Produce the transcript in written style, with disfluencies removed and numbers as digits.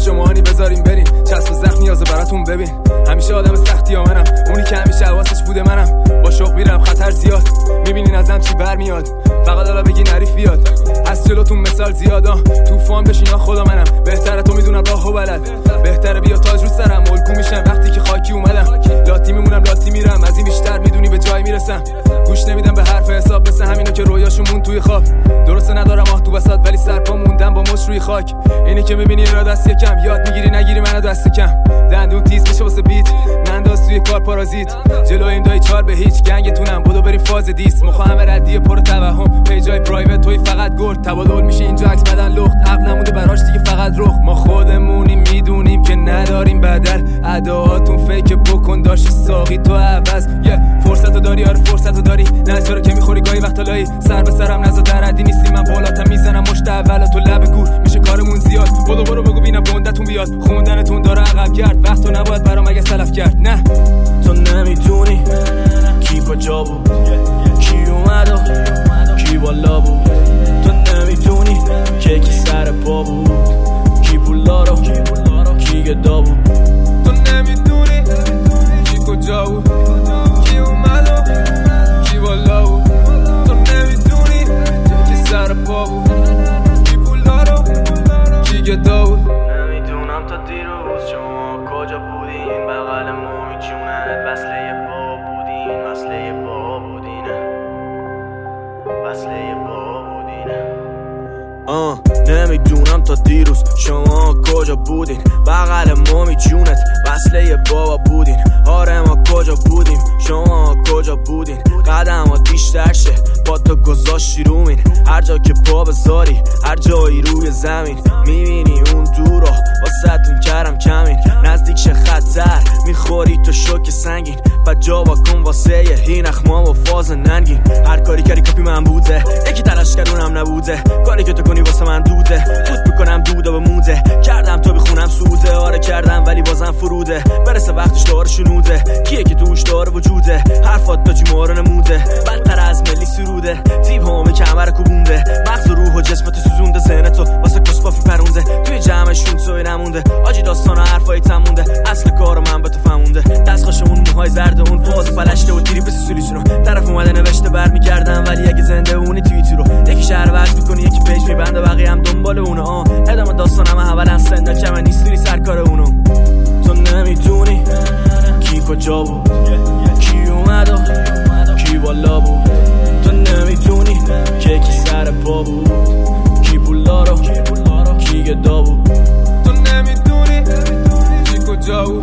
شماهانی بذاریم بریم چسب زخم نیازه براتون ببین همیشه آدم سختی ها منم اونی که همیشه حواسش بوده منم با شوق میرم خطر زیاد میبینین ازم چی برمیاد فقط حالا بگین حریف بیاد از جلوتون مثال زیادا طوفان بشین یا خدا منم بهتره تو میدونم راهو بلد بهتره بیا تاج رو سرم الگو میشم وقتی که خاکی اومدم لاتی میمونم لاتی میرم از این بیشتر میدونی به جای میرسم گوش نمیدم به حرف حساب مثل همینو که رویاشون مون توی خواب درسته ندارم آه تو وسط ولی سرپا موندم با مش روی خاک اینی که میبینی را دست یکم یاد میگیری نگیری منو دست کم دندون تیز بشه واسه بیت ننداز توی کار پارازیت جلو این دای چار به هیچ گنگتونم بدو بریم فاز دیس مخا همه ردیه پر توهم پیجای پرایوت توی فقط گرد تبادل میشه اینجا عکس بدن لخت عقل نمونده براش دیگه فقط رخ ما خودمونیم میدونیم که نداریم بدل اداهاتون فیک بکن داشت ساقی تو عوض فرصتو داری آره فرصتو داری نه چرا که میخوری گاهی وقتا لایی سر به سرم نزا دردی نیستی من بالاتم میزنم مشت اول تو لب گور میشه کارمون زیاد برو بگو بینم بوندتون بیاد خوندنتون داره عقب کرد وقتو نباید برام اگه سلف کرد نه تو نمیدونی کی کجا بود کی اومد و کی بالا بود تو نمیدونی که کی سر پا بود کی پولا رو کی گدا بود تو نمیدونی کی کجا بود کی اومد و کی بالا بود تو نمیدونی که کی سر پا بود کی پولا رو کی گدا بود نمیدونم تا دیروز شما کجا بودین بغل مومی جونت وصله با بودین وصله با بودینه وصله با بودینه نمیدونم تا دیروز شما کجا بودین بغل مومی جونت وصله بابا بودین آره ما کجا بودیم شما کجا بودین قدمات بیشتر شه با تو گذاشتی رومین هر جا که پا بذاری هر جایی روی زمین میبینی اون دورا واسهتون کردم کمین نزدیک شه خطر میخوری تو شوک سنگین بعد جا کن واسه این اخمام و فاز ننگین هر کاری کردی کپی من بوده یکی تلاش کردونم نبوده کاری که تو کنی واسه من دوده فوت میکنم دوده به موده کردم تو بخونم سوده آره کردم ولی بازم فروده برسه وقتش داره شنوده کیه که توش داره وجوده حرفات تا جی مارو نموده بدتر از ملی سروده تیب همه کمر کوبونده مغز و روح و جسمت سوزونده ذهنتو واسه کسپافی پرونده توی جمعشون توی نمونده آجی داستان و حرفای تمونده اصل کارو من به تو فهمونده دستخوشمون موهای زرد اون فاز پلشته و تیری به سولیسونو طرف اومده نوشته برمیگردم ولی اگه زنده اونی توییترو یکی شهر ورد میکنی یکی پیج میبنده بقیه هم دنبال اونو ادامه داستانم اولا سنده کمه نیستوری سرکار اونو تو نمیدونی کی کجا بود کی اومد و کی بالا بود تو نمیدونی که کی سر پا بود کی پولا رو کی گدا بود تو نمیدونی کی کجا بود